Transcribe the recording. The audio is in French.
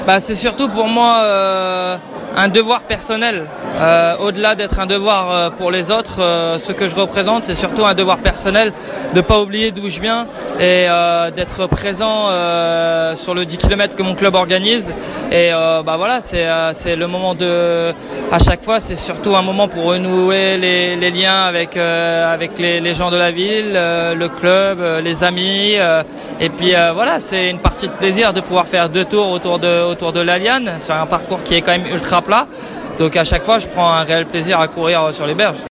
C'est surtout pour moi un devoir personnel. Au-delà d'être un devoir pour les autres, ce que je représente, c'est surtout un devoir personnel de ne pas oublier d'où je viens et d'être présent sur le 10 km que mon club organise. Et voilà, c'est le moment à chaque fois, c'est surtout un moment pour renouer les liens avec les gens de la ville, le club, les amis. Et puis voilà, c'est une partie de plaisir de pouvoir faire 2 tours autour de l'Aliane sur un parcours qui est quand même ultra plat. Donc à chaque fois, je prends un réel plaisir à courir sur les berges.